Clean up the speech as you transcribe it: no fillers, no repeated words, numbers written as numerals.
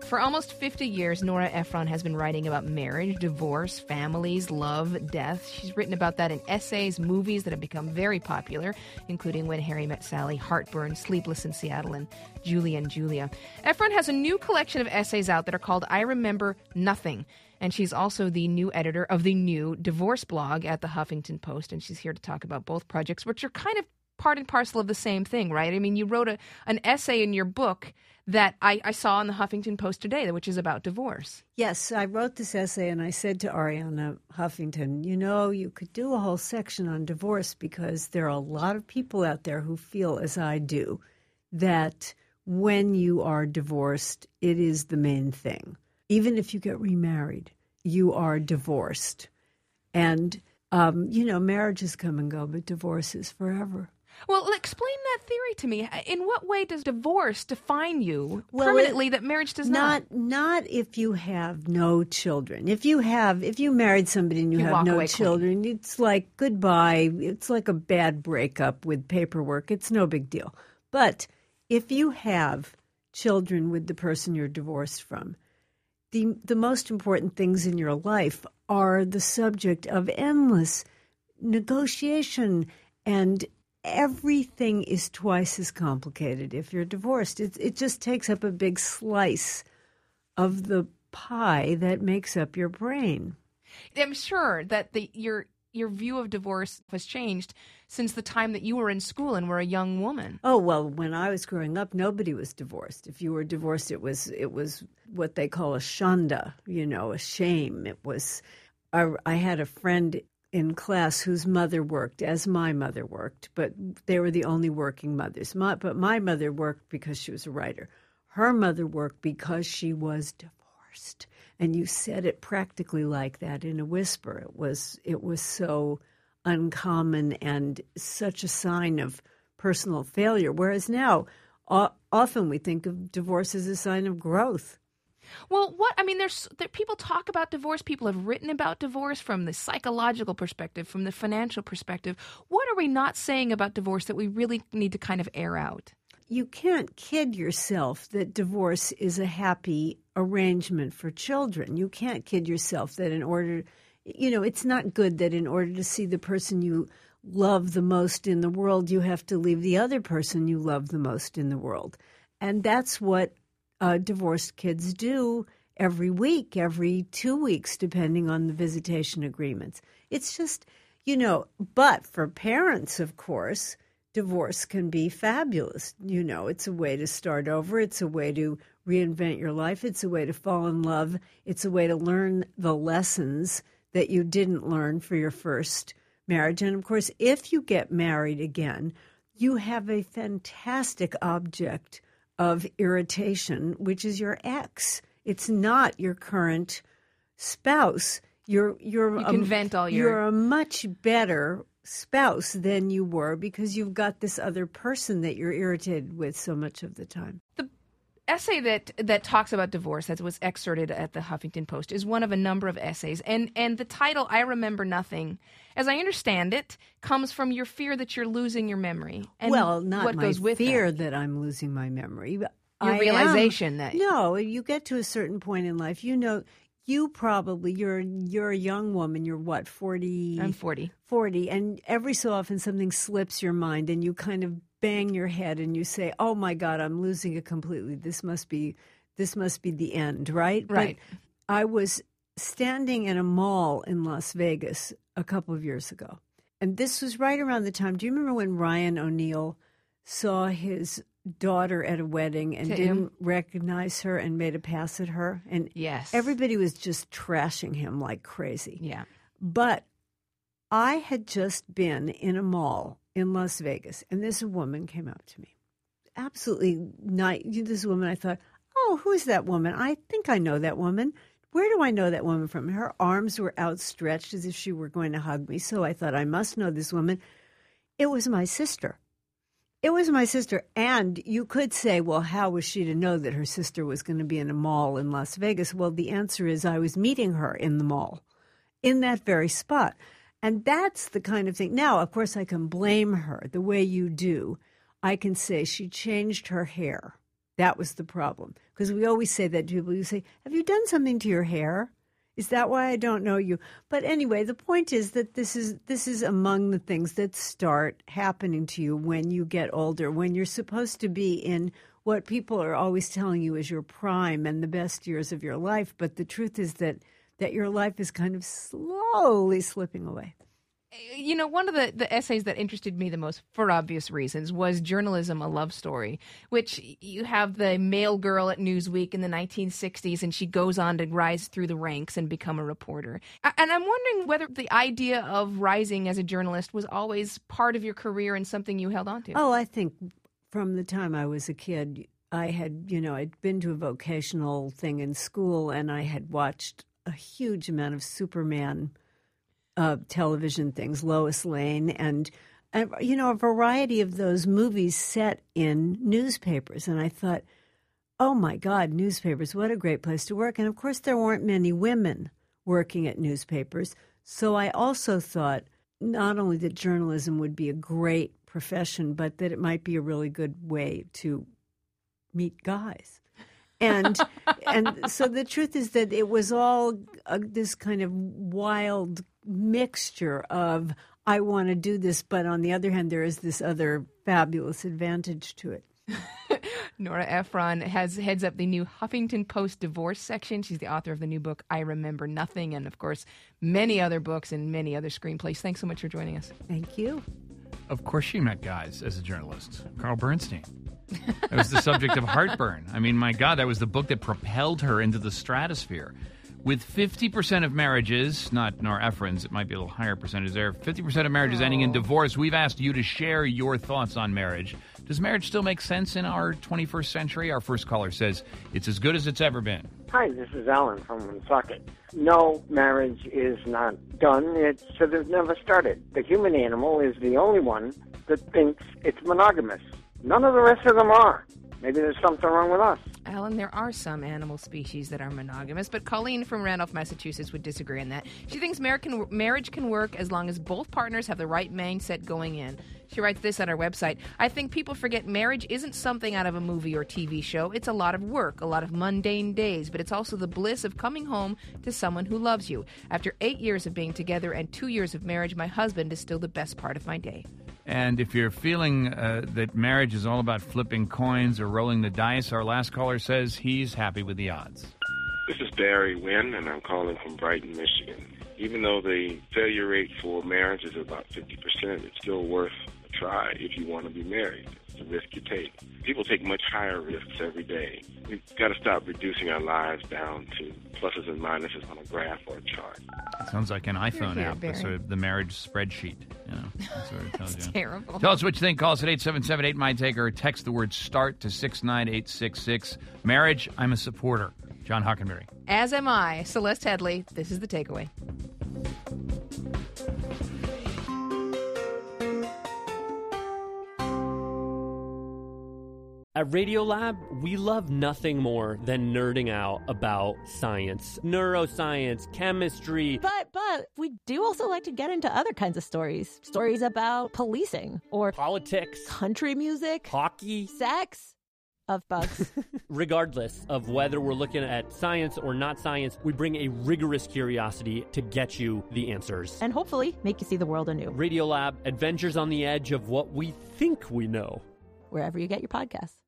For almost 50 years, Nora Ephron has been writing about marriage, divorce, families, love, death. She's written about that in essays, movies that have become very popular, including When Harry Met Sally, Heartburn, Sleepless in Seattle, and Julie and Julia. Ephron has a new collection of essays out that are called I Remember Nothing. And she's also the new editor of the new divorce blog at the Huffington Post. And she's here to talk about both projects, which are kind of part and parcel of the same thing, right? I mean, you wrote an essay in your book that I saw in the Huffington Post today, which is about divorce. Yes, I wrote this essay and I said to Ariana Huffington, you could do a whole section on divorce because there are a lot of people out there who feel, as I do, that when you are divorced, it is the main thing. Even if you get remarried, you are divorced. And, marriages come and go, but divorce is forever. Well, explain that theory to me. In what way does divorce define you permanently that marriage does not? Not if you have no children. If you married somebody and you have no children, clean. It's like goodbye. It's like a bad breakup with paperwork. It's no big deal. But if you have children with the person you're divorced from, the most important things in your life are the subject of endless negotiation, and everything is twice as complicated if you're divorced. It just takes up a big slice of the pie that makes up your brain. I'm sure that your view of divorce has changed since the time that you were in school and were a young woman. Oh, well, when I was growing up, nobody was divorced. If you were divorced, it was what they call a shanda, a shame. It was. I had a friend in class whose mother worked as my mother worked, but they were the only working mothers. But my mother worked because she was a writer. Her mother worked because she was divorced. And you said it practically like that in a whisper. It was so uncommon and such a sign of personal failure. Whereas now, often we think of divorce as a sign of growth. Well, there's people talk about divorce. People have written about divorce from the psychological perspective, from the financial perspective. What are we not saying about divorce that we really need to kind of air out? You can't kid yourself that divorce is a happy arrangement for children. You can't kid yourself that it's not good that in order to see the person you love the most in the world, you have to leave the other person you love the most in the world. And that's what divorced kids do every week, every 2 weeks, depending on the visitation agreements. It's just, but for parents, of course, divorce can be fabulous. It's a way to start over. It's a way to reinvent your life. It's a way to fall in love. It's a way to learn the lessons that you didn't learn for your first marriage. And, of course, if you get married again, you have a fantastic object of irritation, which is your ex. It's not your current spouse. You're a much better spouse than you were because you've got this other person that you're irritated with so much of the time. The essay that talks about divorce, that was excerpted at the Huffington Post, is one of a number of essays. And the title, I Remember Nothing, as I understand it, comes from your fear that you're losing your memory. And not what my goes with fear that I'm losing my memory. Your realization that... No, you get to a certain point in life, you're a young woman. You're what, 40? I'm 40. 40, and every so often something slips your mind and you kind of bang your head and you say, oh my God, I'm losing it completely. This must be the end, right? Right. But I was standing in a mall in Las Vegas a couple of years ago. And this was right around the time. Do you remember when Ryan O'Neal saw his daughter at a wedding and didn't recognize her and made a pass at her? And yes, everybody was just trashing him like crazy. Yeah. But I had just been in a mall in Las Vegas, and this woman came up to me. Absolutely nice. This woman, I thought, oh, who is that woman? I think I know that woman. Where do I know that woman from? Her arms were outstretched as if she were going to hug me. So I thought, I must know this woman. It was my sister. It was my sister. And you could say, well, how was she to know that her sister was going to be in a mall in Las Vegas? Well, the answer is I was meeting her in the mall, in that very spot. And that's the kind of thing. Now, of course, I can blame her the way you do. I can say she changed her hair. That was the problem. Because we always say that to people. You say, have you done something to your hair? Is that why I don't know you? But anyway, the point is that this is among the things that start happening to you when you get older, when you're supposed to be in what people are always telling you is your prime and the best years of your life. But the truth is that your life is kind of slowly slipping away. You know, one of the essays that interested me the most, for obvious reasons, was Journalism, a Love Story, which you have the male girl at Newsweek in the 1960s, and she goes on to rise through the ranks and become a reporter. And I'm wondering whether the idea of rising as a journalist was always part of your career and something you held on to. Oh, I think from the time I was a kid, I'd been to a vocational thing in school, and I had watched a huge amount of Superman television things, Lois Lane, and a variety of those movies set in newspapers. And I thought, oh my God, newspapers, what a great place to work. And of course, there weren't many women working at newspapers. So I also thought not only that journalism would be a great profession, but that it might be a really good way to meet guys. And so the truth is that it was all this kind of wild mixture of, I want to do this, but on the other hand, there is this other fabulous advantage to it. Nora Ephron heads up the new Huffington Post divorce section. She's the author of the new book, I Remember Nothing, and of course, many other books and many other screenplays. Thanks so much for joining us. Thank you. Of course she met guys as a journalist. Carl Bernstein. That was the subject of Heartburn. I mean, my God, that was the book that propelled her into the stratosphere. With 50% of marriages, not Nora Ephron's, it might be a little higher percentage there, 50% of marriages ending in divorce, we've asked you to share your thoughts on marriage. Does marriage still make sense in our 21st century? Our first caller says it's as good as it's ever been. Hi, this is Alan from Woonsocket. No, marriage is not done. It should have never started. The human animal is the only one that thinks it's monogamous. None of the rest of them are. Maybe there's something wrong with us. Alan, there are some animal species that are monogamous, but Colleen from Randolph, Massachusetts would disagree on that. She thinks marriage can work as long as both partners have the right mindset going in. She writes this on our website. I think people forget marriage isn't something out of a movie or TV show. It's a lot of work, a lot of mundane days, but it's also the bliss of coming home to someone who loves you. After 8 years of being together and 2 years of marriage, my husband is still the best part of my day. And if you're feeling that marriage is all about flipping coins or rolling the dice, our last caller says he's happy with the odds. This is Barry Wynn, and I'm calling from Brighton, Michigan. Even though the failure rate for marriage is about 50%, it's still worth a try if you want to be married. It's a risk you take. People take much higher risks every day. We've got to stop reducing our lives down to pluses and minuses on a graph or a chart. It sounds like an iPhone here, app, Barry. sort of the marriage spreadsheet. You know, that's what it tells It's you. terrible. Tell us what you think. Call us at 877-8-MY-TAKE or text the word START to 69866. Marriage, I'm a supporter. John Hockenberry. As am I, Celeste Headley. This is The Takeaway. At Radiolab, we love nothing more than nerding out about science, neuroscience, chemistry. But we do also like to get into other kinds of stories. Stories about policing or Politics, country music, hockey, sex, of bugs. Regardless of whether we're looking at science or not science, we bring a rigorous curiosity to get you the answers. And hopefully make you see the world anew. Radiolab, adventures on the edge of what we think we know. Wherever you get your podcasts.